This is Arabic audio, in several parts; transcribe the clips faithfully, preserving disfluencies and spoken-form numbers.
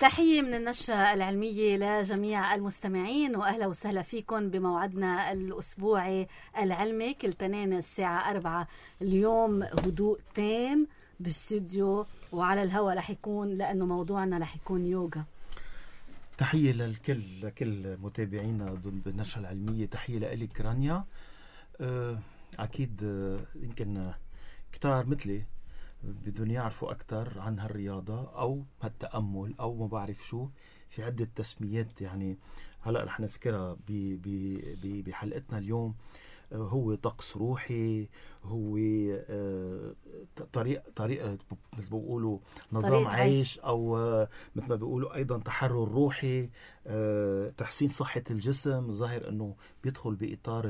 تحية من النشرة العلمية لجميع المستمعين، وأهلا وسهلا فيكم بموعدنا الأسبوعي العلمي كل تنين الساعة أربعة. اليوم هدوء تام بالاستوديو وعلى الهواء رح يكون، لأنه موضوعنا رح يكون يوغا. تحية للكل لكل متابعينا بالنشرة العلمية. تحية لإلك رانيا. أه أكيد أه يمكن كتار مثلي بدون يعرفوا أكتر عن هالرياضة أو هالتأمل أو ما بعرف شو، في عدة تسميات يعني هلأ رح نذكرها بحلقتنا اليوم. هو طقس روحي، هو طريقة طريقة مثل ما بيقولوا نظام عيش، أو مثل ما بيقولوا أيضا تحرر روحي، تحسين صحة الجسم. ظاهر أنه بيدخل بإطار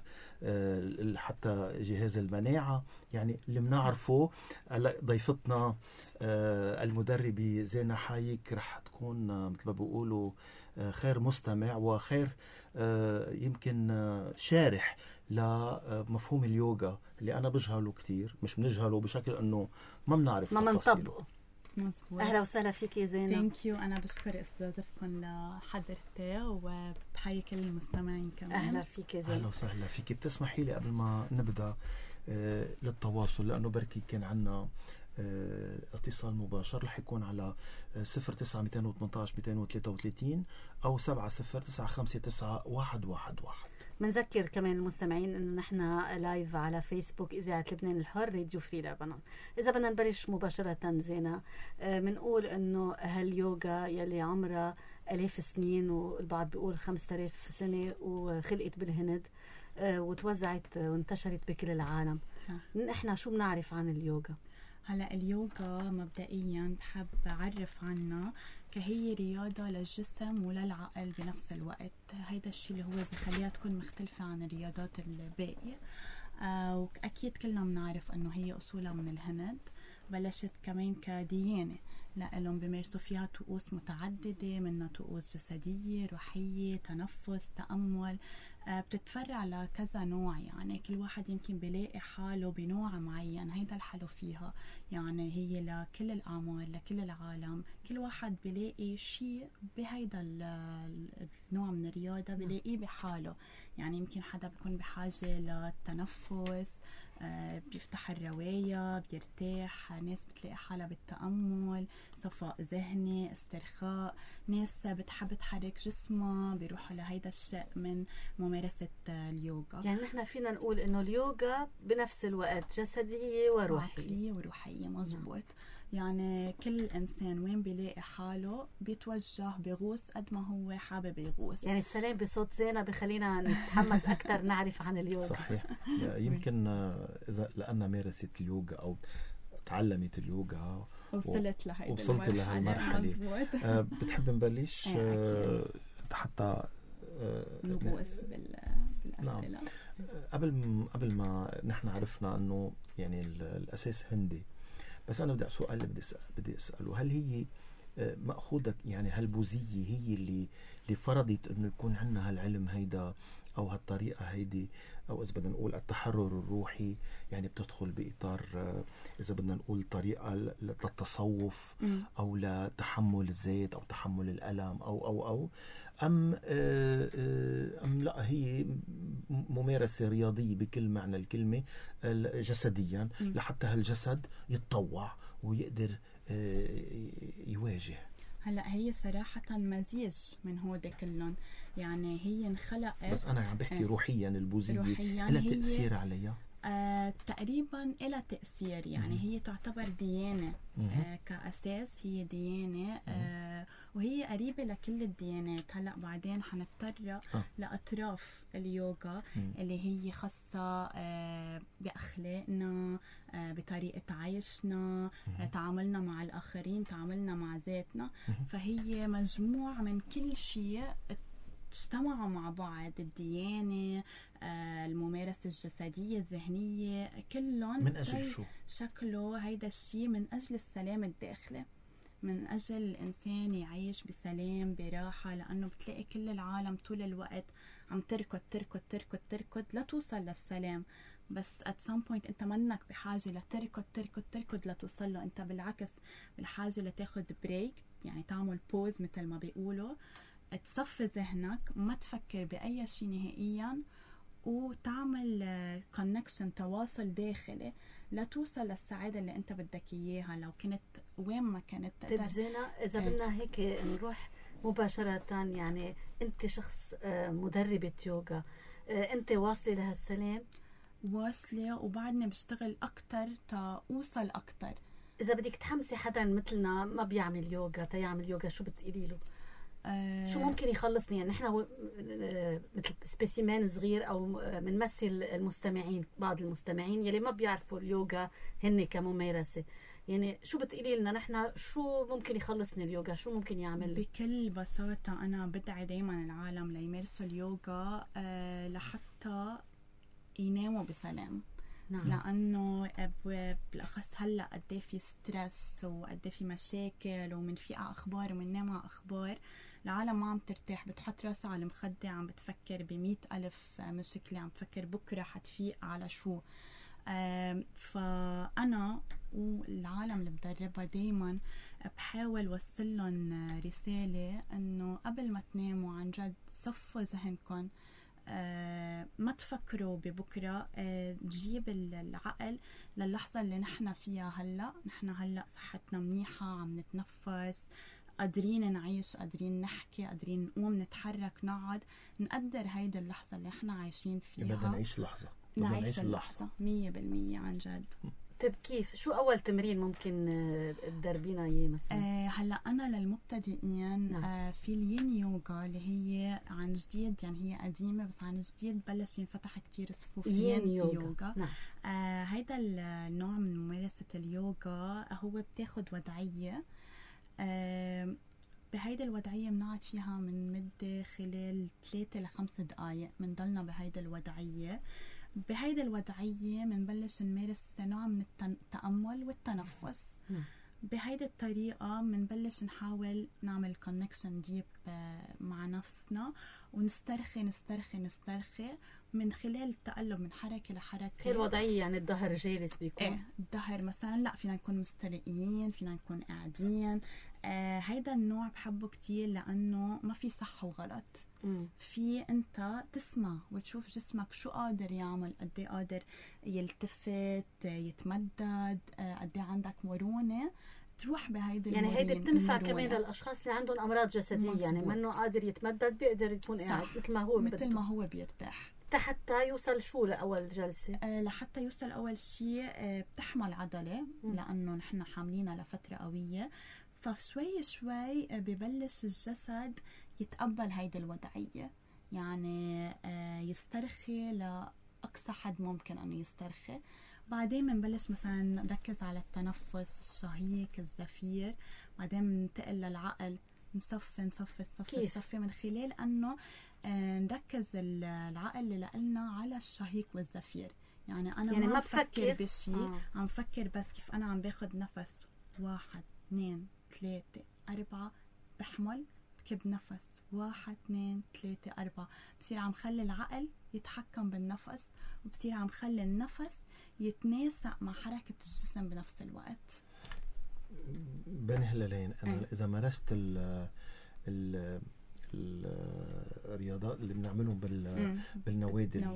حتى جهاز المناعة، يعني اللي بنعرفه. ضيفتنا المدربة زينة حايك رح تكون مثل ما بيقولوا خير مستمع وخير يمكن شارح لمفهوم اليوغا اللي أنا بجهله كتير، مش بنجهله بشكل أنه ما بنعرف ما منطبقه. مزبوط. أهلا وسهلا فيك يا زينة. ثانك يو. أنا بشكر استضافتكم لحضرتي وبحيي كل المستمعين كمان. أهلا فيك يا زينة. أهلا وسهلا فيك. بتسمحي لي قبل ما نبدأ آه للتواصل، لأنه بركي كان عنا آه اتصال مباشر رح يكون على صفر تسعة مئتين وثمانية عشر مئتين وثلاثة وثلاثين أو سبعة صفر تسعة خمسة تسعة واحد واحد واحد. منذكر كمان المستمعين انه نحن لايف على فيسبوك إذاعة لبنان الحر راديو فري لبنان. اذا بدنا نبلش مباشرة زينة، بنقول انه هاليوغا يلي عمرها الاف سنين والبعض بيقول خمسة آلاف سنة وخلقت بالهند وتوزعت وانتشرت بكل العالم. صح. نحن شو بنعرف عن اليوغا؟ هلا اليوغا مبدئيا بحب أعرف عنها كهي رياضة للجسم وللعقل بنفس الوقت. هيدا الشيء اللي هو بخليها تكون مختلفة عن الرياضات الباقية. آه وأكيد كلنا بنعرف أنه هي أصولها من الهند. بلشت كمان كديانة لألهم بيمارسوا فيها طقوس متعددة، منها طقوس جسدية، روحية، تنفس، تأمل. آه بتتفرع لكذا نوع، يعني كل واحد يمكن بيلاقي حاله بنوع معين. هيدا الحلو فيها، يعني هي لكل الأعمار لكل العالم. كل واحد بيلاقي شيء بهيدا النوع من الرياضة بيلاقيه بحاله. يعني يمكن حدا بيكون بحاجة للتنفس، آه بيفتح الرواية بيرتاح. ناس بتلاقي حالها بالتأمل، صفاء ذهني، استرخاء. ناس بتحب تحرك جسمها بيروحوا لهيدا الشيء من ممارسة اليوغا. يعني نحن فينا نقول انه اليوغا بنفس الوقت جسدية وروحية. عقلية وروحية. مزبوط. يعني كل إنسان وين بيلاقي حاله بيتوجه بيغوص قد ما هو حابب يغوص. يعني السلام بصوت زينة بخلينا نتحمس أكتر نعرف عن اليوغا. صحيح. يمكن إذا لأننا مارست اليوغا أو تعلمت اليوغا وصلت لهي وصلت لهي المرحلة. أه بتحب نبلش أه حتى أه نغوص بالأسئلة؟ نعم. قبل قبل ما نحن عرفنا أنه يعني الأساس هندي، بس أنا بدي سؤال بدي بدي أسأله. هل هي مأخوذة يعني هالبوذية هي اللي اللي فرضت إنه يكون عندنا هالعلم هيدا أو هالطريقة هيدي، أو إذا بدنا نقول التحرر الروحي، يعني بتدخل بإطار إذا بدنا نقول طريقة للتصوف أو لتحمل الذات أو تحمل الألم أو أو أو أم أم لا هي ممارسة رياضية بكل معنى الكلمة جسديا لحتى هالجسد يتطوع ويقدر يواجه؟ هلا هي صراحة مزيج من هودي كلهم. يعني هي انخلقت، بس أنا عم بحكي روحيا. البوذية لها تأثير عليها؟ آه تقريبا إلى تأثير. يعني هي تعتبر ديانة آه كأساس. هي ديانة آه وهي قريبة لكل الديانات. هلأ بعدين حنتطرق آه. لأطراف اليوغا اللي هي خاصة آه بأخلاقنا، آه بطريقة عيشنا، آه تعاملنا مع الآخرين، تعاملنا مع ذاتنا. فهي مجموعة من كل شيء اجتمعوا مع بعض. الديانة، آه، الممارسة الجسدية، الذهنية، كلهم من أجل شو؟ شكله هيدا الشيء من أجل السلام الداخلي، من أجل الإنسان يعيش بسلام براحة. لأنه بتلاقي كل العالم طول الوقت عم تركض تركض تركض تركض لا توصل للسلام. بس at some point أنت منك بحاجة لتركض تركض تركض لتوصل له. أنت بالعكس بالحاجة لتاخد بريك، يعني تعمل بوز مثل ما بيقولوا، تصفي ذهنك، ما تفكر بأي شيء نهائيا، وتعمل كونكشن تواصل داخلي لتوصل للسعادة اللي انت بدك اياها لو كنت وين ما كنت. طيب زينة، اذا ايه. بدنا هيك نروح مباشرة، يعني انت شخص مدربة يوغا، انت واصلة لهالسلام؟ واصلة، وبعدني بشتغل اكتر تا اوصل اكتر. اذا بدك تحمسي حدا مثلنا ما بيعمل يوغا تيعمل يوغا، شو بتقولي له؟ أه شو ممكن يخلصني؟ يعني نحن و... مثل سبيسيمان صغير، او بنمثل المستمعين، بعض المستمعين يلي ما بيعرفوا اليوغا هن كممارسة، يعني شو بتقولي لنا نحن شو ممكن يخلصني اليوغا؟ شو ممكن يعمل؟ بكل بساطة أنا بدعي دايما العالم ليمارسوا اليوغا أه لحتى يناموا بسلام. نعم. لأنه بالأخص هلأ قدي في سترس وقدي في مشاكل ومنفيقع أخبار ومننام أخبار، العالم ما عم ترتاح، بتحط راسها على المخدة عم بتفكر بمئة ألف مشكلة، عم بتفكر بكرة حتفيق على شو. فأنا والعالم اللي بدربها دايما بحاول وصل لهم رسالة أنه قبل ما تناموا عن جد صفوا ذهنكم، آه ما تفكروا ببكرة، آه تجيب العقل للحظة اللي نحن فيها هلأ. نحن هلأ صحتنا منيحة، عم نتنفس، قادرين نعيش، قادرين نحكي، قادرين نقوم نتحرك، نقعد، نقدر هيدا اللحظة اللي نحن عايشين فيها. بدنا نعيش اللحظة، نعيش اللحظة مية بالمية عن جد. طيب كيف؟ شو أول تمرين ممكن تدربينا إياه مثلا؟ آه هلا أنا للمبتدئين نعم. آه في الين يوغا اللي هي عن جديد، يعني هي قديمة بس عن جديد بلش ينفتح كتير صفوف ين يوغا, يوغا. نعم. آه هيدا النوع من ممارسة اليوغا هو بتاخد وضعية، آه بهيدا الوضعية بنقعد فيها من مدة خلال ثلاثة لخمس دقايق، بنضلنا بهيدا الوضعية. بهيدا الوضعية منبلش نمارس نوع من التأمل والتنفس. بهيدا الطريقة منبلش نحاول نعمل كونكشن ديب مع نفسنا، ونسترخي نسترخي نسترخي من خلال التقلب من حركة لحركة. هي الوضعية يعني الظهر جالس بيكون؟ ايه الظهر مثلا، لا فينا نكون مستلقيين، فينا نكون قاعدين. آه هيدا النوع بحبه كتير لأنه ما في صح وغلط. مم. في انت تسمع وتشوف جسمك شو قادر يعمل، قد ايه قادر يلتفت، يتمدد، قد ايه عندك مرونة، تروح بهيدي يعني هيدي بتنفع كمان للاشخاص اللي عندهم امراض جسديه. مزبوط. يعني منه قادر يتمدد بيقدر يكون قاعد مثل ما هو مثل ما هو بيرتاح، حتى يوصل شو لاول جلسه. أه لحتى يوصل اول شيء أه بتحمل عضله، م. لانه نحن حاملينها لفتره قويه، فشوي شوي ببلش الجسد يتقبل هيدي الوضعيه، يعني أه يسترخي لاقصى حد ممكن انه يسترخي. بعدين بنبلش مثلا نركز على التنفس، الشهيق، الزفير، بعدين بننتقل للعقل، نصفي نصفي نصفي نصفي من خلال انه آه نركز العقل اللي لنا على الشهيق والزفير. يعني انا يعني ما بفكر بشيء، آه. عم فكر بس كيف انا عم باخد نفس، واحد اثنين ثلاثة أربعة، بحمل بكب نفس، واحد اثنين ثلاثة أربعة، بصير عم خلي العقل يتحكم بالنفس، وبصير عم خلي النفس يتناسق مع حركة الجسم بنفس الوقت. بين هلالين أنا أي. إذا مارست ال ال الرياضات اللي بنعملهم بال بالنوادي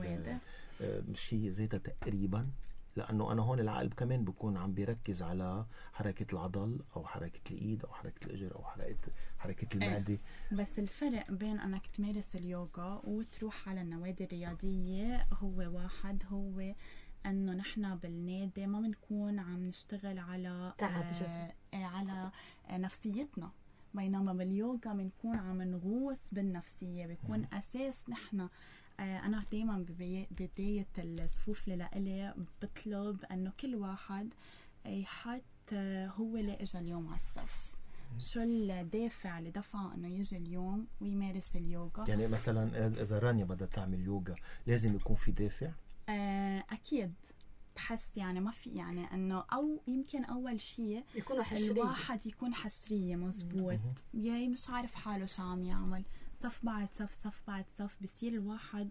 شيء زيتها تقريبا، لأنه أنا هون العقل كمان بكون عم بيركز على حركة العضل أو حركة الإيد أو حركة الإجر أو حركة حركة المعدة. بس الفرق بين أنك تمارس اليوغا وتروح على النوادي الرياضية هو واحد، هو أنه نحن بالنادي ما بنكون عم نشتغل على تعب جسد، آه على آه نفسيتنا، بينما باليوغا بنكون عم نغوص بالنفسية، بيكون م. أساس نحن. آه أنا دايما ببداية الصفوف للألي بطلب أنه كل واحد يحط آه هو اللي إجا اليوم على الصف، شو الدافع اللي دفعه انه يجي اليوم ويمارس اليوغا. يعني مثلا اذا رانيا بدها تعمل يوغا لازم يكون في دافع؟ آه اكيد، بحس يعني ما في يعني انه، او يمكن اول شيء يكونوا حشرية، الواحد يكون حشرية مزبوط، ياي مش عارف حاله شو عم يعمل، صف بعد صف صف بعد صف، بصير الواحد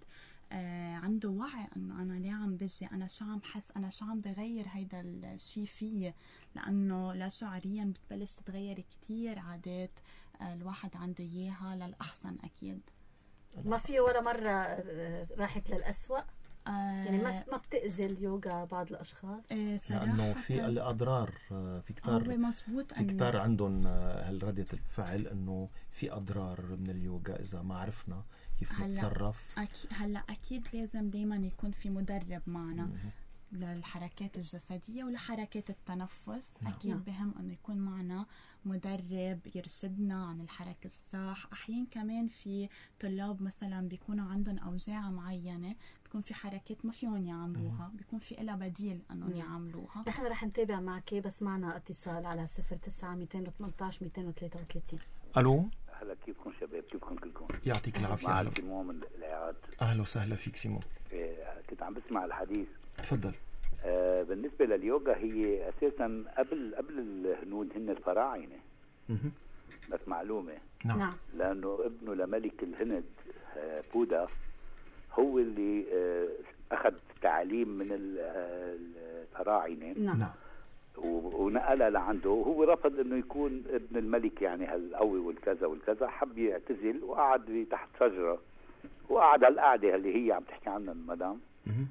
آه عنده وعي انه انا ليه عم بجي، انا شو عم بحس، انا شو عم بغير هيدا الشيء فيي، لانه لا شعوريا بتبلش تتغير كتير عادات آه الواحد عنده اياها للاحسن اكيد. ما في ولا مرة راحت للأسوأ؟ آه يعني ما ما بتأذي اليوغا بعض الأشخاص؟ آه لأنه في الأضرار، في كتار هو مزبوط في كتار عندهم هالردة الفعل إنه في أضرار من اليوغا إذا ما عرفنا كيف نتصرف. أكي هلا أكيد لازم دايما يكون في مدرب معنا م- للحركات الجسدية ولحركات التنفس. نعم. أكيد بهم أنه يكون معنا مدرب يرشدنا عن الحركة الصح. أحيان كمان في طلاب مثلا بيكونوا عندهم أوجاع معينة، بيكون في حركات ما فيهم يعملوها، بيكون في إلها بديل أنهم يعملوها. نحن رح نتابع معك، بس معنا اتصال على صفر تسعة مئتين وثمانية عشر مئتين وثلاثة وثلاثين. ألو، هلا كيفكم شباب؟ كيفكم كلكم؟ يعطيك العافية. معك سيمو من الإعاد. أهلا وسهلا فيك سيمو. إيه كنت عم بسمع الحديث. تفضل. آه بالنسبة لليوغا هي أساسا قبل قبل الهنود هن الفراعنة. مه. بس معلومة. نعم. لأنه ابنه لملك الهند آه بودا هو اللي آه أخذ تعليم من الفراعنة. نعم. ونقلها لعنده، وهو رفض انه يكون ابن الملك يعني هالقوي والكذا والكذا، حب يعتزل وقعد تحت شجره، وقعد هالقعده اللي هي عم تحكي عنها المدام.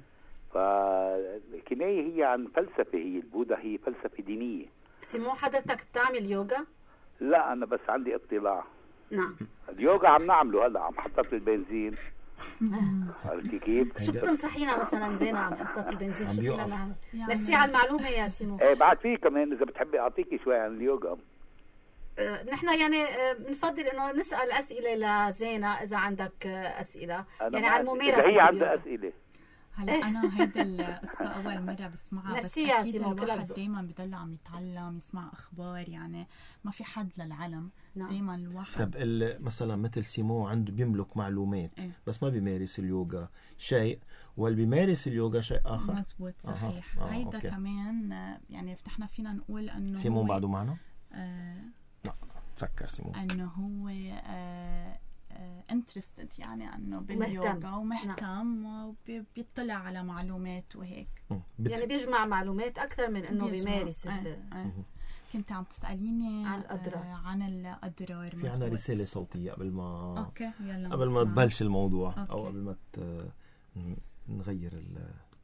فالكنايه هي عن فلسفه، هي البوذا هي فلسفه دينيه. سيمو، حضرتك بتعمل يوغا؟ لا انا بس عندي اطلاع. نعم. اليوغا عم نعمله هلا، عم حطت البنزين. عرفتي كيف؟ شو بتنصحينا مثلا زينة عم حطت البنزين؟ شو فينا نعمل؟ يعني ميرسي على المعلومة يا سيمو. ايه بعد في كمان اذا بتحبي اعطيكي شوي عن اليوغا. أه نحن يعني بنفضل أه انه نسأل اسئلة لزينة اذا عندك أه اسئلة يعني عن الممارسة. هي عندها اسئلة. هلا انا هيدا القصة اول مرة بسمعها، بس اكيد الواحد دايما بضل عم يتعلم، يسمع اخبار، يعني ما في حد للعلم. نعم. دايما الواحد. طب مثلا مثل سيمو عنده بيملك معلومات إيه؟ بس ما بيمارس اليوغا شيء، واللي بيمارس اليوغا شيء اخر. مزبوط صحيح. آه. آه. هيدا أوكي. كمان يعني نحن فينا نقول انه سيمو بعده معنا؟ آه لا تسكر سيمو. انه هو آه انترستد uh, يعني انه باليوغا ومهتم وبيطلع على معلومات وهيك. بت... يعني بيجمع معلومات اكثر من انه بيمارس. آه. آه. كنت عم تساليني عن الاضرار. آه عن الاضرار. في عنا رساله صوتيه قبل ما اوكي يلا قبل ما تبلش الموضوع. أوكي. او قبل ما ت... نغير ال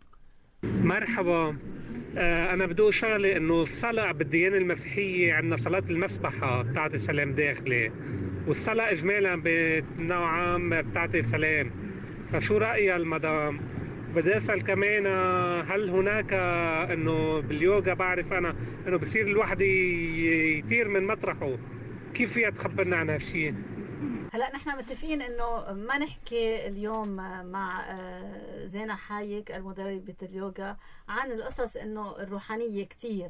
مرحبا. آه أنا بدي أقول شغلة، إنه الصلاة بالديانة المسيحية عندنا صلاة المسبحة بتاعت السلام داخلي، والصلاة إجمالا بنوع عام بتعطي سلام. فشو رأيها المدام؟ بدي أسأل كمان هل هناك إنه باليوغا بعرف أنا إنه بصير الواحد يطير من مطرحه، كيف فيها تخبرنا عن هالشيء؟ هلا نحن متفقين انه ما نحكي اليوم مع زينة حايك المدربة اليوغا عن القصص انه الروحانية كتير،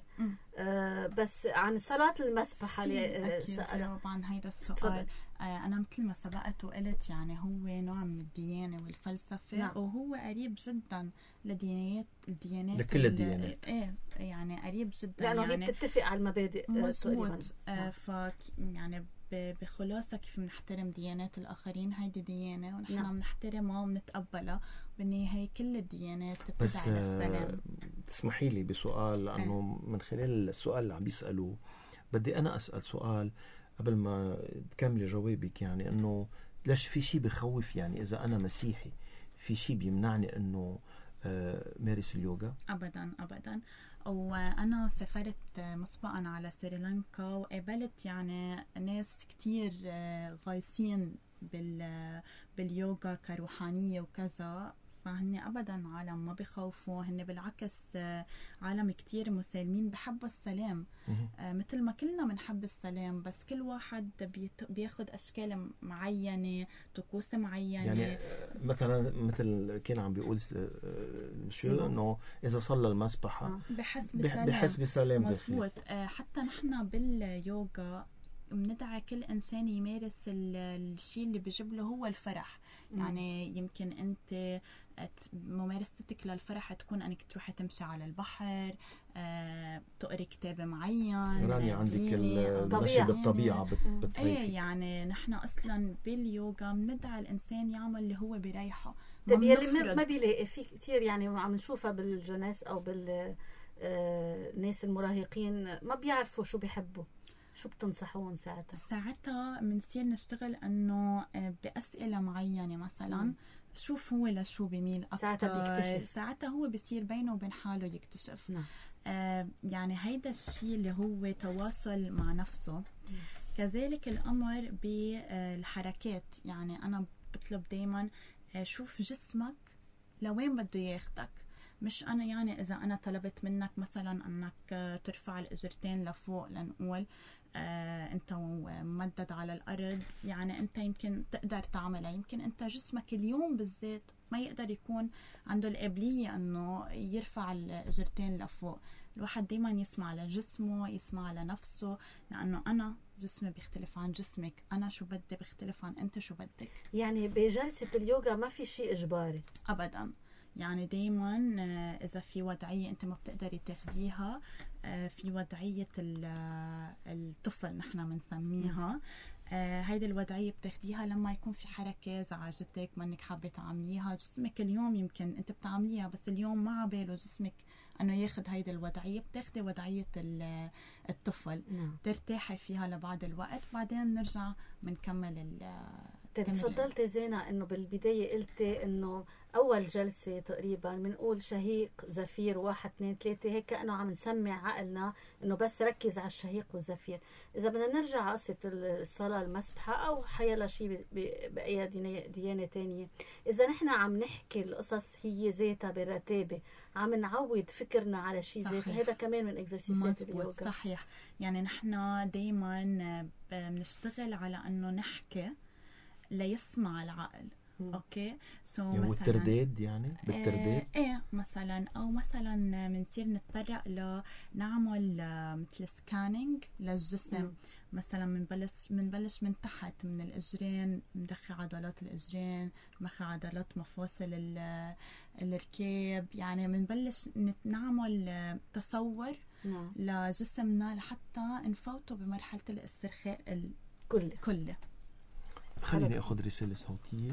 بس عن صلاة المسبحة اللي سألوا عن هيدا السؤال. أنا مثل ما سبقت وقلت يعني هو نوع من الديانة والفلسفة. نعم. وهو قريب جدا لديانات الديانات لكل الديانات. إيه يعني قريب جدا، لأنه يعني هي بتتفق على المبادئ. مظبوط. آه ف يعني بخلاصة كيف بنحترم ديانات الآخرين، هيدي ديانة ونحن نعم. بنحترمها وبنتقبلها. بالنهاية كل الديانات بتدعي للسلام. تسمحي لي بسؤال، لأنه من خلال السؤال اللي عم بيسألوا بدي أنا أسأل سؤال قبل ما تكملي جوابك. يعني أنه ليش في شيء بخوف؟ يعني إذا أنا مسيحي في شيء بيمنعني أنه مارس اليوغا؟ أبدا أبدا. وأنا سافرت مسبقا على سريلانكا وقابلت يعني ناس كتير غايصين بال باليوغا كروحانية وكذا، فهن أبدا عالم ما بخوفوا، هن بالعكس عالم كتير مسالمين بحبوا السلام. آه مثل ما كلنا بنحب السلام، بس كل واحد بيت... بياخد أشكال معينة، طقوس معينة. يعني مثلا مثل كان عم بيقول شو إنه إذا صلى المسبحة آه. بحس بسلام. بحس بسلام. مظبوط. آه حتى نحن باليوغا بندعي كل إنسان يمارس الشيء اللي بيجيب له هو الفرح. يعني يمكن أنت ممارستك للفرح تكون انك تروحي تمشي على البحر، آه، تقري كتاب معين. راني عندك المسجد الطبيعة بتريحي. ايه يعني نحن اصلا باليوغا بندعي الانسان يعمل اللي هو بريحه. طيب يلي ما بيلاقي في كتير يعني عم نشوفها بالجناس او بالناس المراهقين ما بيعرفوا شو بيحبوا، شو بتنصحون ساعتها؟ ساعتها بنصير نشتغل انه بأسئلة معينة مثلا م. شوف هو لشو بيميل اكثر. ساعتها بيكتشف، ساعتها هو بيصير بينه وبين حاله يكتشف. نعم. آه يعني هيدا الشيء اللي هو تواصل مع نفسه. م. كذلك الامر بالحركات، يعني انا بطلب دايما شوف جسمك لوين بده ياخدك. مش أنا يعني إذا أنا طلبت منك مثلا أنك ترفع الإجرتين لفوق لنقول آه أنت ممدد على الأرض، يعني أنت يمكن تقدر تعملها، يمكن أنت جسمك اليوم بالذات ما يقدر يكون عنده القابلية أنه يرفع الإجرتين لفوق. الواحد دايما يسمع لجسمه، يسمع لنفسه، لأنه أنا جسمي بيختلف عن جسمك، أنا شو بدي بيختلف عن أنت شو بدك. يعني بجلسة اليوغا ما في شيء إجباري أبدا، يعني دايما إذا في وضعية أنت ما بتقدري تاخديها، في وضعية الطفل نحن بنسميها، هيدي الوضعية بتاخديها لما يكون في حركة زعجتك ما انك حابة تعمليها. جسمك اليوم يمكن انت بتعمليها بس اليوم ما عباله جسمك انه ياخد هيدي الوضعية، بتاخدي وضعية الطفل. نعم. ترتاحي فيها لبعض الوقت، بعدين نرجع بنكمل التمرين. طيب تفضلتي زينة انه بالبداية قلتي انه اول جلسة تقريبا بنقول شهيق زفير واحد اثنين ثلاثة، هيك كأنه عم نسمع عقلنا انه بس ركز على الشهيق والزفير. اذا بدنا نرجع على قصة الصلاة المسبحة او حيلا شيء بأي ديانة تانية، اذا نحن عم نحكي القصص هي ذاتها بالرتابة، عم نعود فكرنا على شيء ذاته، هذا كمان من اكزرسيسات اليوغا. صحيح، يعني نحن دايما بنشتغل على انه نحكي ليسمع العقل. م. اوكي سو يعني مثلا الترداد، يعني بالترداد آه ايه مثلا، او مثلا بنصير نتطرق لنعمل مثل سكانينج للجسم. م. مثلا بنبلش بنبلش من تحت من الاجرين، بنرخي عضلات الاجرين، بنرخي عضلات مفاصل الركاب، يعني بنبلش نعمل تصور م. لجسمنا لحتى نفوته بمرحله الاسترخاء الكلي كله. خليني اخذ رساله صوتيه.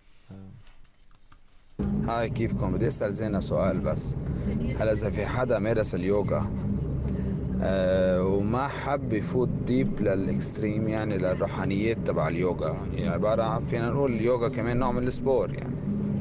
هاي كيفكم؟ بدي اسال زينة سؤال بس. هلا اذا في حدا مارس اليوغا أه وما حب يفوت ديب للاكستريم، يعني للروحانيات تبع اليوغا، يعني عباره عن فينا نقول اليوغا كمان نوع من السبور، يعني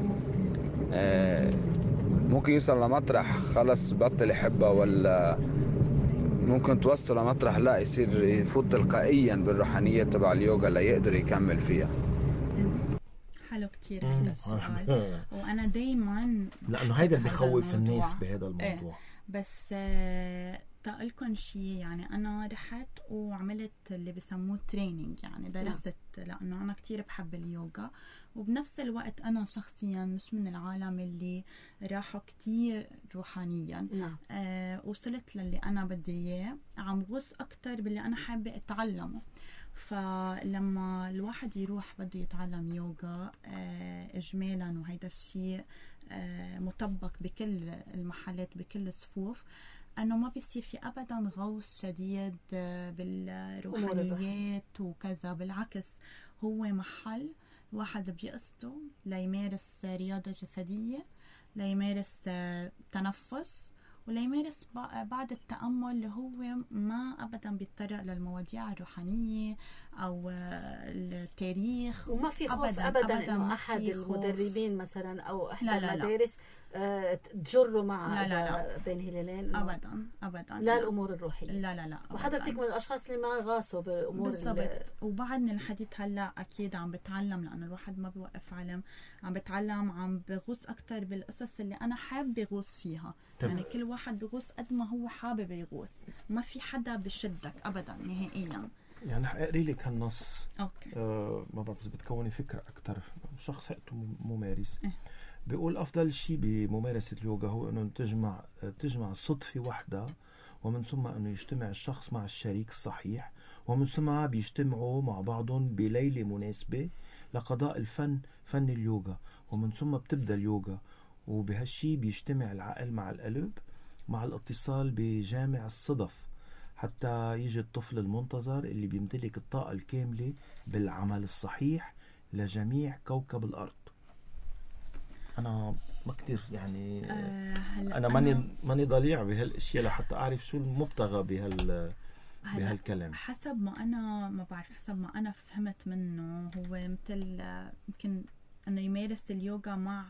أه ممكن يوصل لمطرح خلص بطل يحبها، ولا ممكن توصل لمطرح لا يصير يفوت تلقائيا بالروحانية تبع اليوغا ليقدر يكمل فيها؟ حلو كتير هذا السؤال. وأنا دايما لأنه هيدا اللي بخوف الناس بهذا الموضوع. ايه. بس آه تقلكن شيء، يعني أنا رحت وعملت اللي بسموه ترينينج، يعني درست لأنه أنا كتير بحب اليوغا، وبنفس الوقت أنا شخصيا مش من العالم اللي راحوا كتير روحانيا. نعم. آه وصلت للي أنا بدي إياه، عم غوص أكتر باللي أنا حابة أتعلمه. فلما الواحد يروح بده يتعلم يوغا آه إجمالا، وهيدا الشيء آه مطبق بكل المحلات بكل الصفوف، أنه ما بيصير في أبدا غوص شديد بالروحانيات وكذا. بالعكس هو محل واحد بيقصده ليمارس رياضة جسدية، ليمارس تنفس، وليمارس بعد التأمل اللي هو ما أبدا بيتطرق للمواضيع الروحانية أو التاريخ. وما في خوف أبدا, أبداً, أبداً إنه أحد المدربين مثلا أو إحدى المدارس آه تجروا مع لا لا لا. بين هلالين أبدا أبدا لا الأمور الروحية. لا لا لا. وحضرتك من الأشخاص اللي ما غاصوا بأمور بالضبط. وبعدني الحديث هلا أكيد عم بتعلم، لأنه الواحد ما بيوقف علم، عم بتعلم، عم بغوص أكتر بالقصص اللي أنا حابة يغوص فيها. طب. يعني كل واحد بغوص قد ما هو حابب يغوص، ما في حدا بشدك أبدا نهائيا. يعني اقري لك هالنص. اوكي. آه ما بعرف اذا بتكوني فكره اكثر، شخص هيئته ممارس. إيه؟ بيقول افضل شيء بممارسه اليوغا هو انه تجمع تجمع صدفه واحده، ومن ثم انه يجتمع الشخص مع الشريك الصحيح، ومن ثم بيجتمعوا مع بعضهم بليله مناسبه لقضاء الفن، فن اليوغا، ومن ثم بتبدأ اليوغا. وبهالشي بيجتمع العقل مع القلب مع الاتصال بجامع الصدف حتى يجي الطفل المنتظر اللي بيمتلك الطاقة الكاملة بالعمل الصحيح لجميع كوكب الأرض. أنا ما كتير يعني آه أنا ماني ماني ضليع بهالأشياء لحتى أعرف شو المبتغى بهال بهالكلام. حسب ما أنا ما بعرف حسب ما أنا فهمت منه هو مثل يمكن انه يمارس اليوغا مع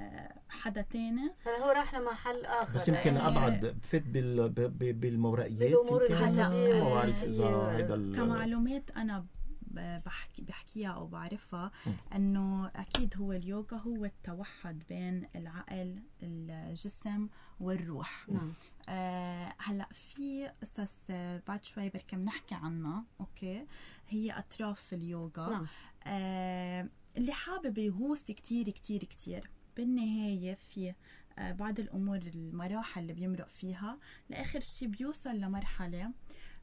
حدا تاني. هلا هو راح لمحل اخر بس يمكن ابعد بفت بال بالمورائيات بالامور الجسديه. ما بعرف اذا هذا كمعلومات انا بحكي بحكيها او بعرفها انه اكيد هو اليوغا هو التوحد بين العقل الجسم والروح. نعم. آه هلا في قصص بعد شوي بركي بنحكي عنها. اوكي هي اطراف اليوغا. نعم. آه اللي حابب يغوص كتير كتير كتير بالنهاية في آه بعض الأمور المراحل اللي بيمرق فيها لآخر شي بيوصل لمرحلة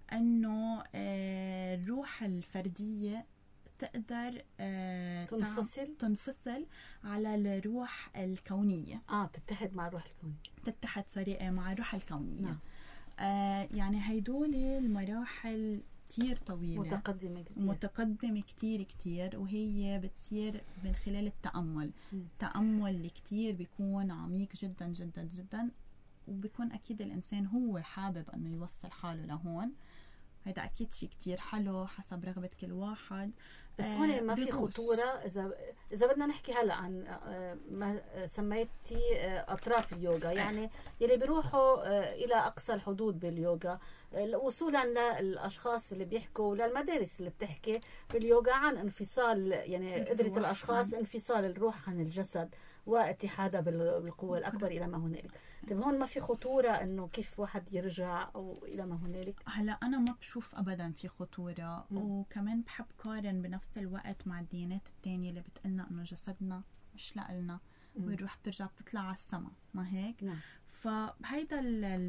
أنه آه الروح الفردية تقدر آه تنفصل تنفصل على الروح الكونية. آه تتحد مع الروح الكونية. تتحد سوري مع الروح الكونية. نعم. آه يعني هيدول المراحل كتير طويلة متقدمة كتير متقدمة كتير كتير وهي بتصير من خلال التأمل. م. التأمل اللي كتير بيكون عميق جدا جدا جدا وبيكون أكيد الإنسان هو حابب أنه يوصل حاله لهون. هيدا أكيد شيء كتير حلو حسب رغبة كل واحد. بس هون ما في خطورة إذا إذا بدنا نحكي هلا عن ما سميتي أطراف اليوغا، يعني يلي بيروحوا إلى أقصى الحدود باليوغا وصولا للأشخاص اللي بيحكوا للمدارس اللي بتحكي باليوغا عن انفصال، يعني قدرة الأشخاص انفصال الروح عن الجسد واتحادها بالقوة الأكبر إلى ما هنالك. طيب هون ما في خطورة إنه كيف واحد يرجع أو إلى ما هنالك؟ هلا أنا ما بشوف أبدا في خطورة. م. وكمان بحب قارن بنفس الوقت مع الديانات التانية اللي بتقلنا إنه جسدنا مش لقلنا والروح بترجع بتطلع على السما، ما هيك؟ نعم. فهيدا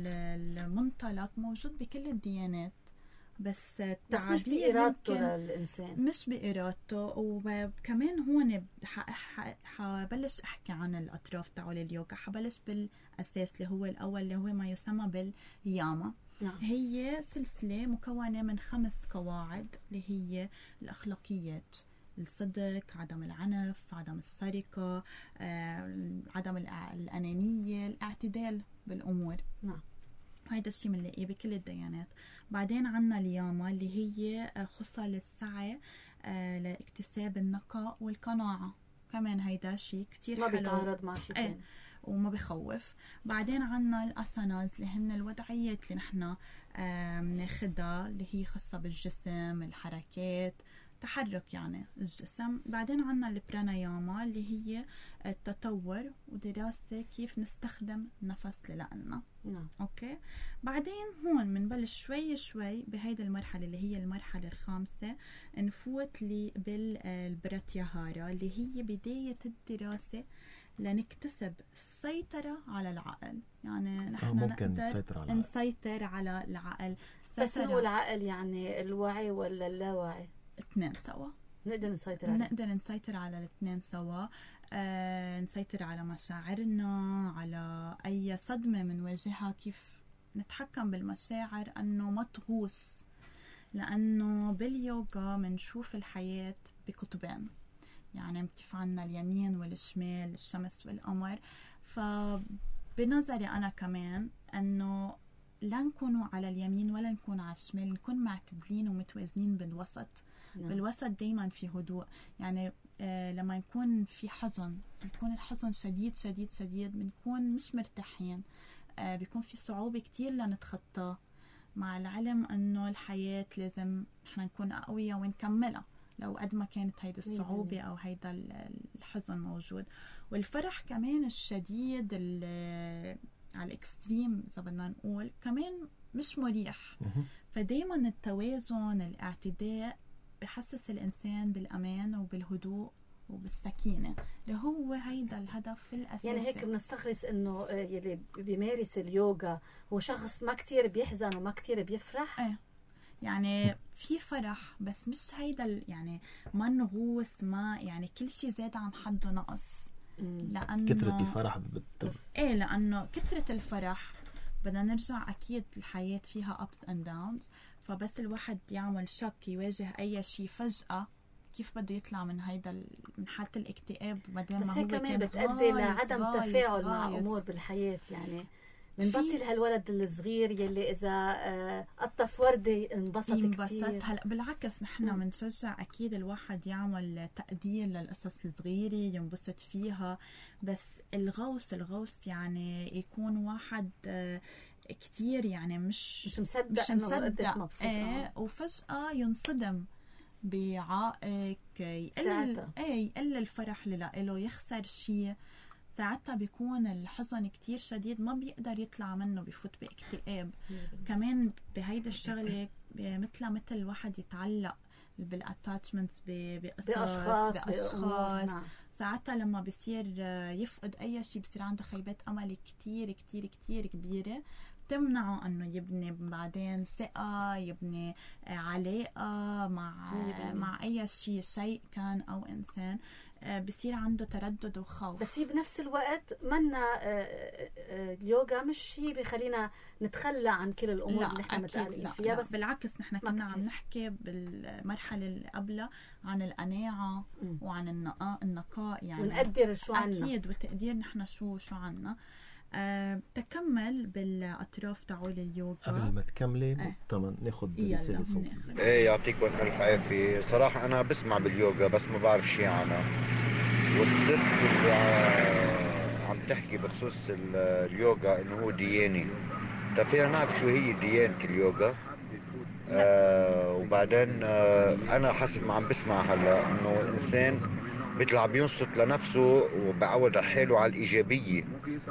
المنطلق موجود بكل الديانات بس بس مش بإرادته للإنسان، مش بإرادته. وكمان هون حبلش أحكي عن الأطراف تاعول اليوغا. حبلش بالأساس اللي هو الأول اللي هو ما يسمى بالياما. نعم. هي سلسلة مكونة من خمس قواعد اللي هي الأخلاقيات: الصدق، عدم العنف، عدم السرقة، آه، عدم الأنانية، الاعتدال بالأمور. نعم. هيدا الشيء بنلاقيه بكل الديانات. بعدين عنا الياما اللي هي خصة للسعي آه لاكتساب النقاء والقناعة. كمان هيدا شيء كتير ما حلو، ما بيتعارض مع شيء ايه وما بخوف. بعدين عنا الأساناز اللي هن الوضعيات اللي نحن آه بناخدها اللي هي خاصة بالجسم، الحركات، تحرك يعني الجسم. بعدين عنا البراناياما اللي هي التطور ودراسة كيف نستخدم نفس لنا. نعم. أوكي. بعدين هون منبلش شوي شوي بهيدا المرحلة اللي هي المرحلة الخامسة نفوت لي بالبراتياهارا اللي هي بداية الدراسة لنكتسب السيطرة على العقل. يعني نحن ممكن نقدر نسيطر على نسيطر على العقل. بس هو العقل يعني الوعي ولا اللاوعي؟ اثنين سوا نقدر نسيطر على نقدر نسيطر على الاثنين سوا. آه، نسيطر على مشاعرنا، على أي صدمة منواجهها، كيف نتحكم بالمشاعر أنه ما تغوص. لأنه باليوغا منشوف الحياة بقطبين، يعني كيف عنا اليمين والشمال، الشمس والقمر. فبنظري أنا كمان أنه لا نكونوا على اليمين ولا نكون على الشمال، نكون معتدلين ومتوازنين بالوسط. نعم. بالوسط دايما في هدوء. يعني آه لما يكون في حزن، يكون الحزن شديد شديد شديد، بنكون مش مرتاحين، آه بيكون في صعوبة كتير لنتخطى، مع العلم انه الحياة لازم نحن نكون اقوياء ونكملها لو قد ما كانت هيدا الصعوبة او هيدا الحزن موجود. والفرح كمان الشديد على الاكستريم اذا بدنا نقول كمان مش مريح. فدايما التوازن، الاعتداء بحسس الإنسان بالأمان وبالهدوء وبالسكينة اللي هو هيدا الهدف الأساسي. يعني هيك بنستخلص إنه يلي بيمارس اليوغا هو شخص ما كتير بيحزن وما كتير بيفرح. ايه يعني في فرح بس مش هيدا يعني ما نغوص ما يعني كل شيء زاد عن حده نقص. لأنه كثرة الفرح بت... ايه لأنه كثرة الفرح بدنا نرجع أكيد الحياة فيها ups and downs، فبس الواحد يعمل شك يواجه أي شيء فجأة كيف بده يطلع من هيدا من حالة الاكتئاب بدل ما هو كمان بتأدي لعدم تفاعل مع أمور بالحياة. يعني بنبطل هالولد الصغير يلي إذا قطف وردة انبسط كتير. هلا بالعكس نحن بنشجع أكيد الواحد يعمل تقدير للقصص الصغيرة ينبسط فيها، بس الغوص الغوص يعني يكون واحد كتير يعني مش مش مصدق مش مصدق مبسوط ايه وفجأة ينصدم بعائق يقل ايه يقل الفرح اللي له يخسر شيء، ساعتها بيكون الحزن كتير شديد ما بيقدر يطلع منه بيفوت باكتئاب. كمان بهيدا الشغله مثل مثل الواحد يتعلق بالاتاتشمنتس باشخاص باشخاص ساعتها لما بيصير يفقد اي شيء بصير عنده خيبات امل كتير كتير كتير كبيره تمنعه انه يبني بعدين ثقه يبني علاقه مع مع اي شيء شيء كان او انسان. بصير عنده تردد وخوف. بس هي بنفس الوقت منا اليوغا مش شيء بيخلينا نتخلى عن كل الامور اللي احنا متعلقين فيها. بس بالعكس نحن كنا عم نحكي بالمرحله اللي قبلها عن القناعه م. وعن النقاء النقاء يعني ونقدر شو عنا اكيد وتقدير نحن شو شو عنا. أه تكمل بالاطراف تاعول اليوغا. قبل ما تكملي اه. طبعا ناخذ رساله صوتيه. ايه يعطيكم الف عافيه. صراحه انا بسمع باليوغا بس ما بعرف شيء عنها، والست اللي عم تحكي بخصوص اليوغا انه هو دياني. طيب فينا نعرف شو هي ديانه اليوغا؟ آه وبعدين آه انا حسب ما عم بسمع هلا انه الانسان بيطلع بينصت لنفسه وبعود حاله على الإيجابية.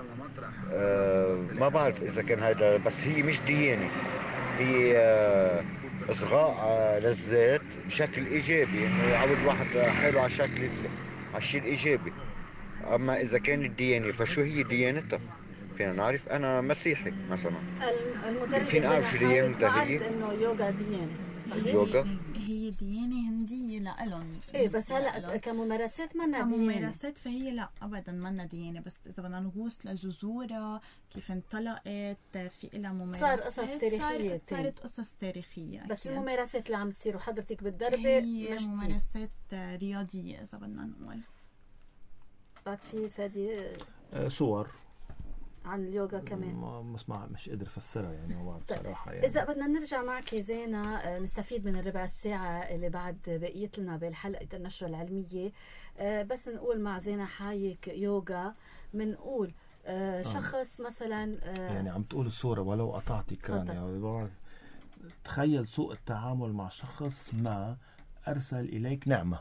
أه ما بعرف إذا كان هذا، بس هي مش ديانة، هي أه إصغاء أه للذات بشكل إيجابي، إنه يعود واحد حاله على شكل على الشيء الإيجابي. أما إذا كانت ديانة فشو هي ديانتها؟ فينا نعرف. أنا مسيحي مثلا، فينا نعرف شو ديانة هي؟ إنه يوغا ديانة صحيح؟ يوغا هي ديانة هندية لألون. إيه بس هلا كممارسات منا ديانة. كممارسات فهي لا أبدا منا ديانة، بس إذا بدنا نغوص لجذورها كيف انطلقت في إلها ممارسات صار قصص تاريخية. صارت قصص تاريخية بس أكيد. الممارسات اللي عم تصير وحضرتك بالدربة هي مش ممارسات رياضية إذا بدنا نقول. بعد في فادي صور عن اليوغا كمان مش مش قادر افسرها يعني هو بصراحه يعني. اذا بدنا نرجع معك زينة نستفيد من الربع الساعه اللي بعد بقيت لنا بالحلقه النشره العلميه، بس نقول مع زينة حايك يوغا بنقول شخص مثلا يعني عم تقول الصوره ولو قطعتي كران يعني تخيل سوء التعامل مع شخص ما ارسل اليك نعمه.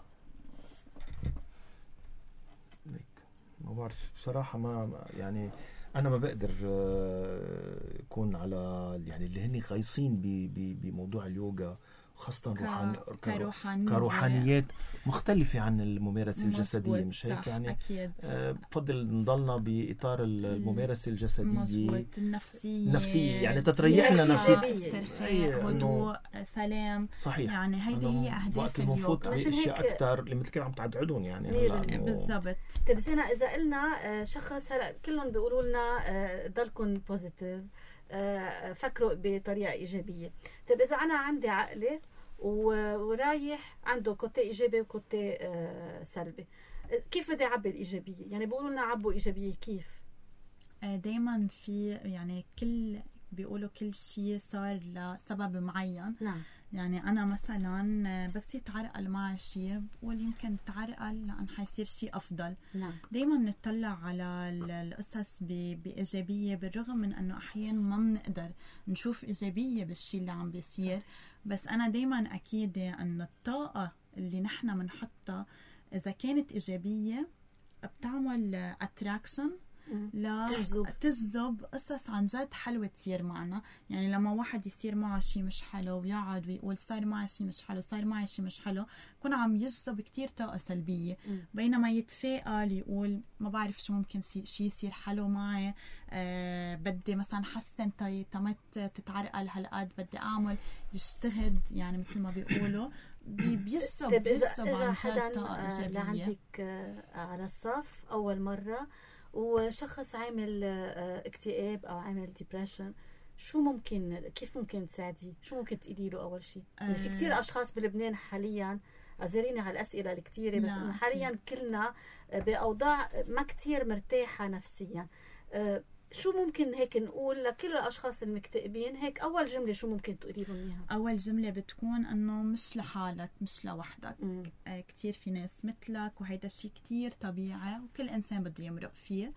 ما بعرف بصراحه ما يعني أنا ما بقدر يكون على يعني اللي هني غايصين بموضوع اليوغا خاصة روحاني كروحانية كروحانيات مختلفة عن الممارسة الجسدية، مش هيك يعني؟ أكيد. بفضل نضلنا بإطار الممارسة الجسدية مزبوط. النفسية النفسية يعني تتريحنا نفسيا، استرخاء هدوء سلام. صحيح. يعني هيدي هي أهداف اليوغا. مش أشياء أكتر اللي مثل كده عم تعدعدون يعني بالضبط. طيب زينة إذا قلنا شخص هلا كلهم بيقولوا لنا ضلكن بوزيتيف فكروا بطريقة إيجابية. طيب إذا أنا عندي عقلي ورايح عنده كوتي إيجابي وكوتي سلبي، كيف بدي أعبي الإيجابية؟ يعني بيقولوا لنا عبوا إيجابية كيف؟ دايما في يعني كل بيقولوا كل شيء صار لسبب معين. نعم. يعني أنا مثلا بس يتعرقل معي شيء بقول يمكن تعرقل لأن حيصير شيء أفضل. نعم. دايما نطلع على القصص بإيجابية بالرغم من أنه أحيانا ما بنقدر نشوف إيجابية بالشيء اللي عم بيصير. بس أنا دايما أكيد أن الطاقة اللي نحن منحطها إذا كانت إيجابية بتعمل أتراكشن لا تجذب قصص عن جد حلوة تصير معنا. يعني لما واحد يصير معه شيء مش حلو ويقعد ويقول صار معي شيء مش حلو صار معي شيء مش حلو، يكون عم يجذب كتير طاقة سلبية. م. بينما يتفائل يقول ما بعرف شو ممكن شيء يصير حلو معي، آه بدي مثلا حسن تمت تتعرقل هالقد، بدي أعمل يجتهد، يعني مثل ما بيقولوا بيجذب طيب بيجذب إذا عن حدا جد طاقة إيجابية. لعندك على الصف أول مرة وشخص عامل اكتئاب أو عامل ديبريشن، شو ممكن كيف ممكن تساعديه؟ شو ممكن تقولي له أول شيء؟ أه في كتير أشخاص بلبنان حاليا، أعذريني على الأسئلة الكتيرة، بس إنه حاليا كلنا بأوضاع ما كتير مرتاحة نفسيا. أه شو ممكن هيك نقول لكل الأشخاص المكتئبين؟ هيك أول جملة شو ممكن تقولي لهم إياها؟ أول جملة بتكون إنه مش لحالك، مش لوحدك. آه كتير في ناس مثلك، وهيدا الشيء كتير طبيعي وكل إنسان بده يمرق فيه.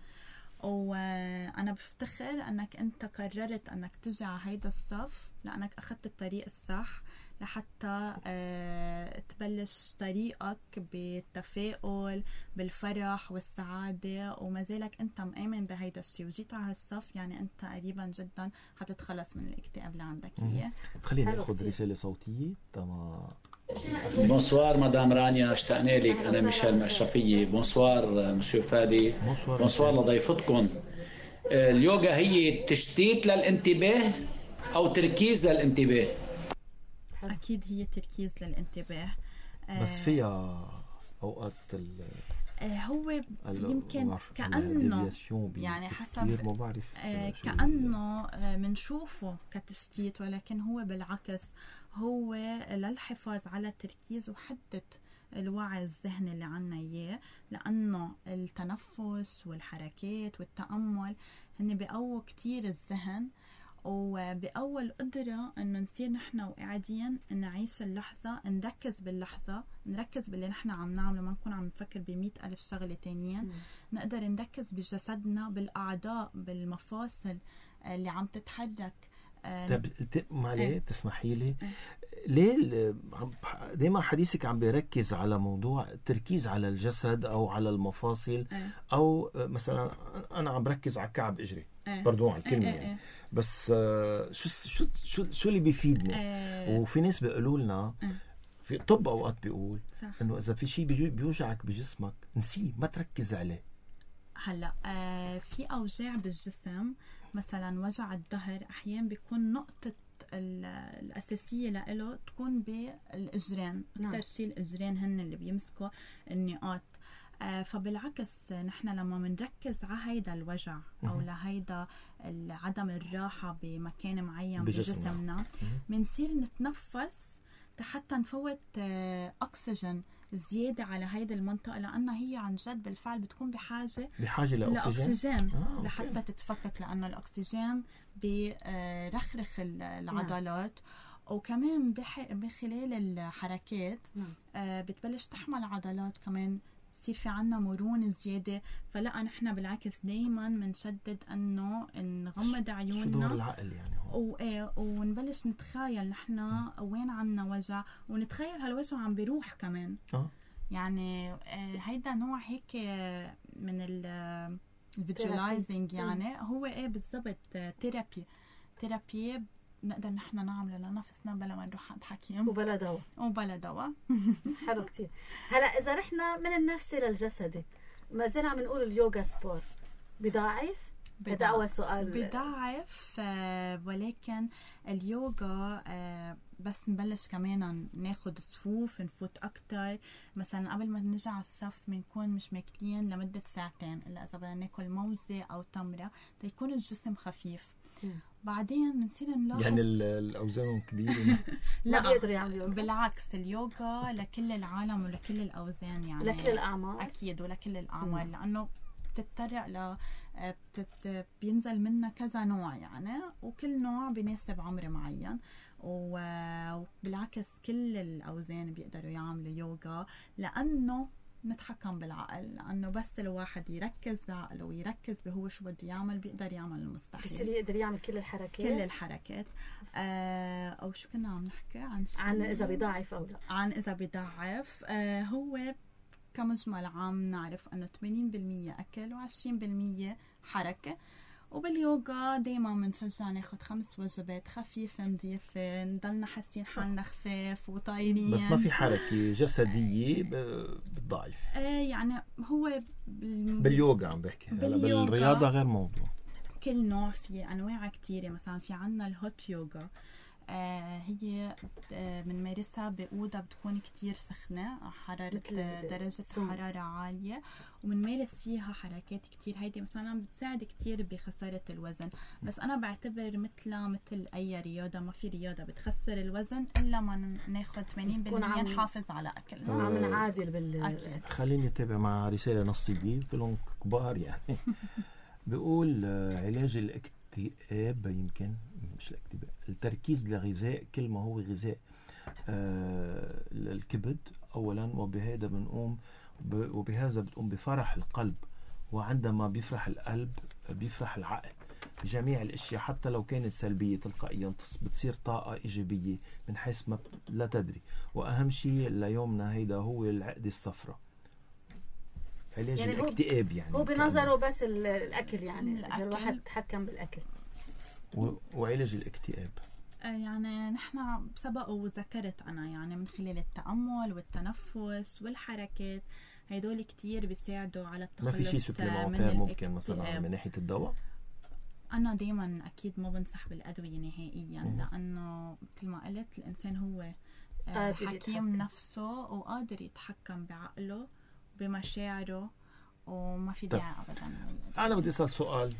وأنا بفتخر أنك أنت قررت أنك تجي على هيدا الصف لأنك أخذت الطريق الصح لحتى أه تبلش طريقك بالتفاؤل بالفرح والسعادة، وما زالك أنت مآمن بهيدا الشيء وجيت على هالصف، يعني أنت قريبا جدا حتتخلص من الاكتئاب اللي عندك إياه. خلينا ناخذ رسالة صوتية. تمام. بونسوار مدام رانيا، اشتقنا لك. أنا ميشيل مشرفية. بونسوار مسيو فادي. بونسوار لضيفتكم. اليوغا هي تشتيت للانتباه أو تركيز للانتباه؟ أكيد هي تركيز للانتباه، بس فيها أوقات هو يمكن كأنه يعني حسب ما بعرف كأنه منشوفه كتشتيت، ولكن هو بالعكس هو للحفاظ على التركيز وحدة الوعي الذهني اللي عنا إياه، لأنه التنفس والحركات والتأمل هن بيقووا كتير الذهن وبأول قدرة إنه نصير نحن وقاعدين نعيش اللحظة، نركز باللحظة، نركز باللي نحن عم نعمله، ما نكون عم نفكر بمئة ألف شغلة تانيين. م. نقدر نركز بجسدنا، بالأعضاء، بالمفاصل اللي عم تتحرك. طب معلي تسمحي لي، ليه دايما حديثك عم بيركز على موضوع التركيز على الجسد أو على المفاصل، أو مثلا أنا عم بركز على كعب إجري، برضو على الكلمة يعني، بس شو شو شو شو اللي بيفيدني؟ وفي ناس بيقولوا لنا في طب أوقات بيقول إنه إذا في شيء بيوجعك بجسمك نسيه، ما تركز عليه. هلا آه في أوجاع بالجسم، مثلا وجع الظهر أحيانا بيكون نقطة الأساسية لإله تكون بالإجرين. نعم. أكتر شيء الإجرين هن اللي بيمسكوا النقاط. آه فبالعكس نحن لما منركز على هيدا الوجع أو لهيدا عدم الراحة بمكان معين بجسمنا، منصير نتنفس حتى نفوت آه أكسجين زيادة على هيدا المنطقة، لأنها هي عن جد بالفعل بتكون بحاجة بحاجة لأكسجين آه، لحتى تتفكك، لأن الأكسجين بيرخرخ العضلات. وكمان بخلال الحركات آه بتبلش تحمل عضلات كمان، يصير في عنا مرونة زيادة. فلا نحن بالعكس دايما منشدد انه نغمض عيوننا، دور العقل يعني هو. ونبلش نتخيل نحن وين عنا وجع، ونتخيل هالوجع عم بيروح كمان. أه؟ يعني هيدا نوع هيك من الفيجواليزنج، يعني هو ايه بالضبط ثيرابي ثيرابي نقدر نحن نعمله لنفسنا بلا ما نروح عند حكيم وبلا دواء وبلا دواء. حلو كتير. هلا اذا رحنا من النفسي للجسدي، ما زلنا عم نقول اليوغا سبور بضاعف؟ هذا اول سؤال. بضاعف، ولكن اليوغا بس نبلش كمان ناخد صفوف نفوت اكتر. مثلا قبل ما نجي على الصف بنكون مش ماكلين لمده ساعتين، الا اذا بدنا ناكل موزه او تمره تيكون الجسم خفيف. بعدين بنصير نلاحظ يعني الاوزان كبيره لا بيقدروا يعملوا. بالعكس اليوغا لكل العالم ولكل الاوزان، يعني لكل الاعمار اكيد ولكل الاعمار، لانه بتتطرق ل بتت... بينزل منها كذا نوع يعني، وكل نوع بيناسب عمر معين. وبالعكس كل الاوزان بيقدروا يعملوا يوغا، لانه نتحكم بالعقل، لانه بس الواحد يركز بعقله ويركز بهو شو بده يعمل بيقدر يعمل المستحيل. بس اللي يقدر يعمل كل الحركات كل الحركات آه او شو كنا عم نحكي عن عن اذا بيضاعف او لا، عن اذا بيضاعف. آه هو ك كمجمل عام نعرف أنه ثمانين بالمية أكل وعشرين بالمية حركة. وباليوغا دايما بنشجع ناخد خمس وجبات خفيفة نظيفة، نضلنا حاسين حالنا خفاف وطايرين، بس ما في حركة جسدية بالضعيف. ايه يعني هو بال... باليوغا عم بحكي، بالرياضة غير موضوع. كل نوع في أنواع كتيرة. مثلا في عنا الهوت يوغا، آه هي بنمارسها بأوضة بتكون كتير سخنة، حرارة درجة حرارة عالية، وبنمارس فيها حركات كتير. هيدي مثلا بتساعد كتير بخسارة الوزن. بس أنا بعتبر مثلها مثل أي رياضة، ما في رياضة بتخسر الوزن إلا ما ناخد ثمانين بالمية نحافظ على أكلنا. عم نعادل بالأكل. خليني أتابع مع رسالة نصيبية كلهم كبار يعني. بيقول علاج الاكتئاب، يمكن مش الاكتئاب، التركيز لغذاء كل ما هو غذاء آه الكبد أولا، وبهذا بنقوم وبهذا بتقوم بفرح القلب، وعندما بيفرح القلب بيفرح العقل بجميع الاشياء حتى لو كانت سلبية تلقائيا بتصير طاقة إيجابية من حيث ما لا تدري. وأهم شيء ليومنا هيدا هو العقدة الصفراء، علاج يعني الاكتئاب. يعني هو بنظره بس الأكل، يعني الأكل. الواحد يتحكم بالأكل و... وعلاج الاكتئاب. يعني نحن سبق وذكرت أنا يعني من خلال التأمل والتنفس والحركات، هيدول كتير بيساعدوا على التخلص. ما في شيء سبليمنتير ممكن مثلا من ناحية الدواء؟ أنا دايما أكيد ما بنصح بالأدوية نهائيا، م- لأنه مثل ما قلت الإنسان هو حكيم يتحكم. نفسه وقادر يتحكم بعقله بمشاعره، وما في داعي أبدا. أنا بدي أسأل سؤال،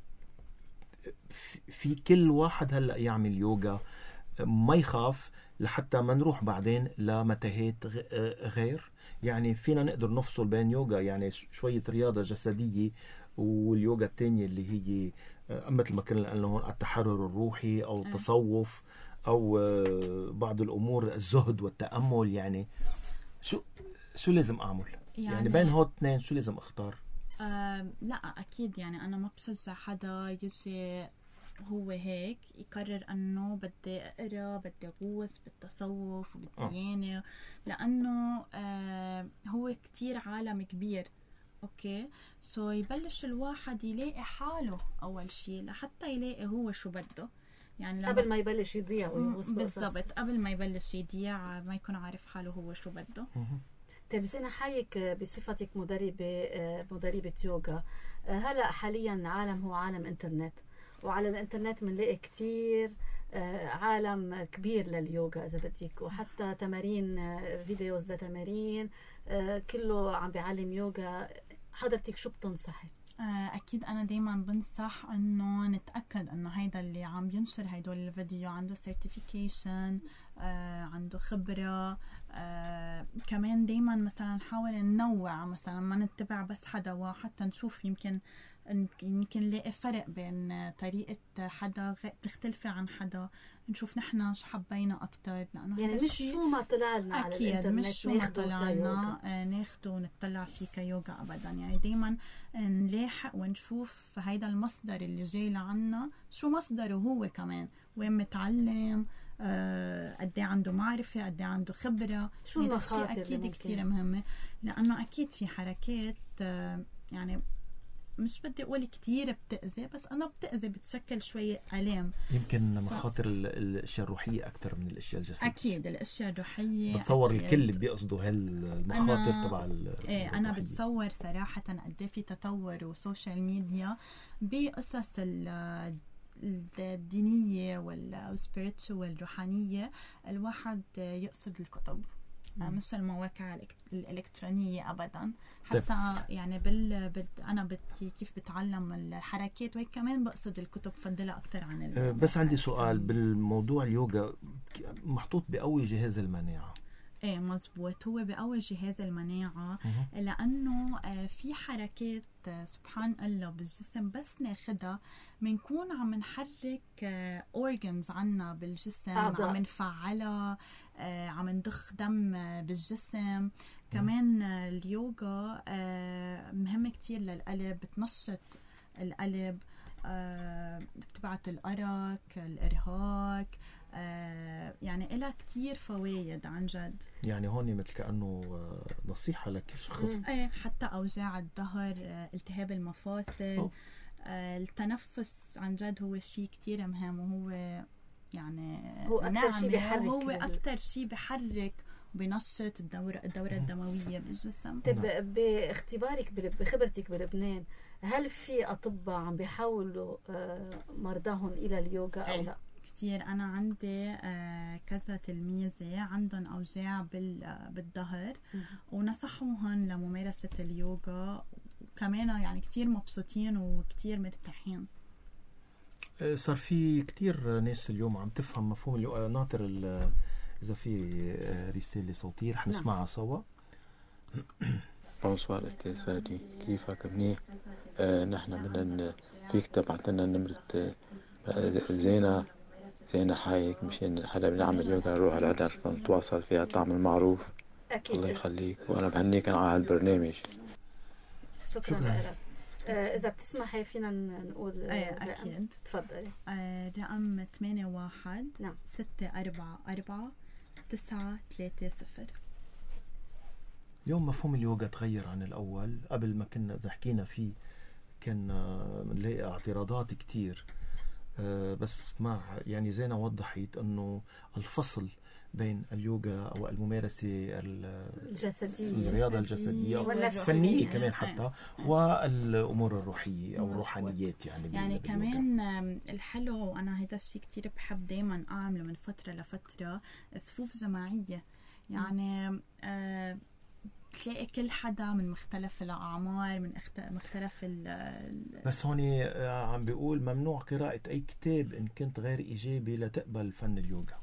في كل واحد هلأ يعمل يوغا ما يخاف لحتى ما نروح بعدين لمتاهات غير؟ يعني فينا نقدر نفصل بين يوغا يعني شوية رياضة جسدية واليوغا التانية اللي هي مثل ما كنا قلنا هون التحرر الروحي أو التصوف أو بعض الأمور الزهد والتأمل. يعني شو شو لازم أعمل؟ يعني, يعني بين هون اثنين شو لازم أختار؟ آه لا أكيد يعني أنا ما بشجع حدا يجي هو هيك يقرر أنه بدي أقرأ بدي أغوص بالتصوف وبالديانة، لأنه آه هو كتير عالم كبير. أوكي سو يبلش الواحد يلاقي حاله أول شيء لحتى يلاقي هو شو بده، يعني قبل ما يبلش يضيع ويغوص. بالضبط، قبل ما يبلش يضيع ما يكون عارف حاله هو شو بده. طيب زينة، حيك بصفتك مدربة مدربة يوغا، هلا حاليا عالم هو عالم انترنت، وعلى الانترنت بنلاقي كتير عالم كبير لليوغا إذا بدك، وحتى تمارين فيديوز لتمارين كله عم بيعلم يوغا. حضرتك شو بتنصحي؟ أكيد أنا دايما بنصح أنه نتأكد أنه هيدا اللي عم ينشر هيدول الفيديو عنده سيرتيفيكيشن، آه عنده خبرة. آه كمان دايما مثلا نحاول ننوع، مثلا ما نتبع بس حدا واحد تنشوف يمكن يمكن نلاقي فرق بين طريقة حدا تختلف عن حدا، نشوف نحنا شو حبينا أكتر. لأنه يعني مش شو ما طلع لنا على الإنترنت مش شو ما طلع لنا ناخده ونطلع فيه كيوغا أبدا. يعني دايما نلاحق ونشوف هيدا المصدر اللي جاي لعنا شو مصدره هو كمان، وين متعلم، آه، قد ايه عنده معرفة، قد ايه عنده خبرة. شو المخاطر أكيد كتير مهمة، لأنه أكيد في حركات آه يعني مش بدي أقول كتير بتأذي، بس أنا بتأذي بتشكل شوية ألام. يمكن مخاطر ف... الأشياء الروحية أكتر من الأشياء الجسدية. أكيد الأشياء الروحية بتصور أكيد. الكل بيقصدوا هالمخاطر أنا... تبع إيه أنا بتصور صراحة قد في تطور وسوشيال ميديا بقصص الدينية والسبيريتشوال الروحانية. الواحد يقصد الكتب مش المواقع الإلكترونية أبدا. حتى طيب. يعني بال... بد... أنا بدي كيف بتعلم الحركات وهيك كمان بقصد الكتب بفضلها أكتر عن ال... بس عندي سؤال بالموضوع اليوغا، محطوط بقوي جهاز المناعة. ايه مزبوط، هو بقوي جهاز المناعة م- لأنه في حركات سبحان الله بالجسم بس ناخدها منكون عم نحرك organs عنا بالجسم، أعضاء. عم نفعلها، عم نضخ دم بالجسم. كمان اليوغا مهم كتير للقلب، بتنشط القلب، آه بتبعت الأرق، الإرهاق، آه يعني إلها كتير فوايد عن جد. يعني هون مثل كأنه نصيحة لكل شخص. ايه حتى أوجاع الظهر، آه التهاب المفاصل، آه التنفس عن جد هو شيء كتير مهم، وهو يعني هو أكتر شيء بيحرك، هو أكتر شيء بيحرك وبينشط الدورة الدورة الدموية بالجسم. طيب باختبارك بخبرتك بلبنان، هل في أطباء عم بيحاولوا مرضاهم إلى اليوغا أو لا؟ كتير. أنا عندي كذا تلميذة عندهم أوجاع بالظهر ونصحوهم لممارسة اليوغا، وكمان يعني كتير مبسوطين وكتير مرتاحين. صار في كتير ناس اليوم عم تفهم مفهوم اليوغا. ناطر إذا في رسالة صوتية رح نسمعها سوا. بونسوار أستاذ فادي، كيفك؟ منيح. آه نحن بدنا فيك تبعت لنا نمرة آه زينة زينة حايك مشان حدا بنعمل يوغا نروح على درس نتواصل فيها، تعمل معروف. أكيد. الله يخليك، وأنا بهنيك على هالبرنامج. شكرا لك. آه إذا بتسمحي فينا نقول ايه أكيد. تفضلي. آه رقم ثمانية واحد نعم ستة أربعة أربعة تسعة ثلاثة صفر. اليوم مفهوم اليوغا تغير عن الأول. قبل ما كنا إذا حكينا فيه كان نلاقي اعتراضات كتير، آه بس مع يعني زينة وضحت أنه الفصل بين اليوغا أو الممارسة الجسدية، الرياضة الجسدية والفنية كمان حتى، والأمور الروحية أو الروحانيات. يعني يعني كمان الحلو، وأنا هذا الشيء كتير بحب دايما أعمله من فترة لفترة، صفوف جماعية. يعني آه تلاقي كل حدا من مختلف الأعمار، من مختلف ال بس هون عم بيقول ممنوع قراءة أي كتاب إن كنت غير إيجابي لتقبل فن اليوغا.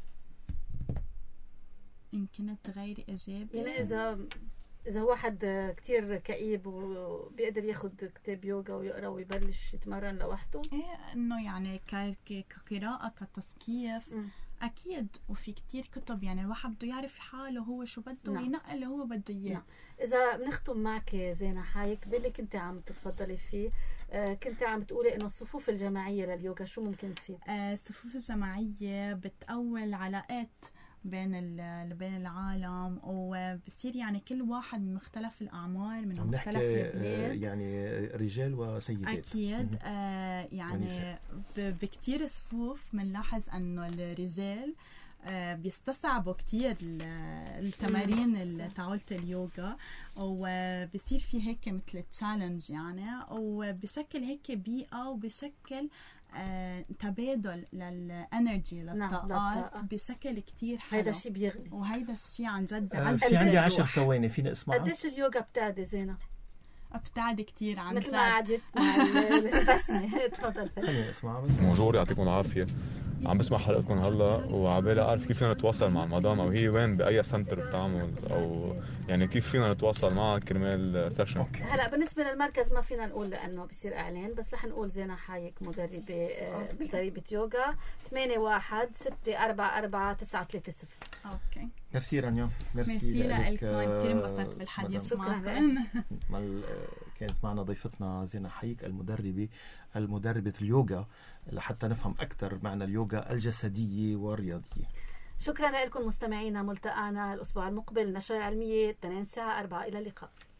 إن كنت غير إيجابي يعني إذا إذا واحد كتير كئيب وبيقدر ياخد كتاب يوغا ويقرأ ويبلش يتمرن لوحده، إيه إنه يعني كقراءة كتثقيف م. أكيد. وفي كتير كتب، يعني الواحد بده يعرف حاله هو شو بده نعم. وينقل اللي هو بده إياه. نعم. إذا بنختم معك زينة حايك باللي كنت عم تتفضلي فيه، آه كنت عم تقولي إنه الصفوف الجماعية لليوغا شو ممكن تفيد؟ آه الصفوف الجماعية بتقوي علاقات بين بين العالم، وبصير يعني كل واحد من مختلف الأعمار، من مختلف البلاد، يعني رجال وسيدات. أكيد. آه يعني بكتير صفوف بنلاحظ أنه الرجال آه بيستصعبوا كتير التمارين تاعولة اليوغا، وبصير في هيك مثل تشالنج يعني، وبشكل هيك بيئة وبشكل آه، تبادل للانرجي للطاقات نعم. بشكل كتير حلو. هيدا الشيء بيغلي، وهيدا الشيء عن جد آه في عندي عشر ثواني فينا اسمع. قديش اليوغا بتعدي زينة؟ بتعدي كتير عن مثل ما قعدت مع الرسمة. تفضل. خليني اسمع بس. بونجور، يعطيكم العافية. عم بسمع حلقتكم هلا وعبالي اعرف كيف فينا نتواصل مع المدام، او هي وين باي سنتر بتعمل، او يعني كيف فينا نتواصل معها كرمال سيشن. هلا بالنسبه للمركز ما فينا نقول لانه بصير اعلان، بس رح نقول زينة حايك مدربه مدربه يوغا ثمانية واحد ستة أربعة أربعة تسعة ثلاثة صفر. اوكي ميرسي رانيا. ميرسي لك، كثير انبسطت بالحديث معكم. كانت معنا ضيفتنا زينة حايك المدربه المدربه اليوغا، لحتى نفهم أكثر معنى اليوغا الجسدية والرياضية. شكرا لكم مستمعينا، ملتقانا الأسبوع المقبل، نشرة علمية اثنين الساعة أربعة. إلى اللقاء.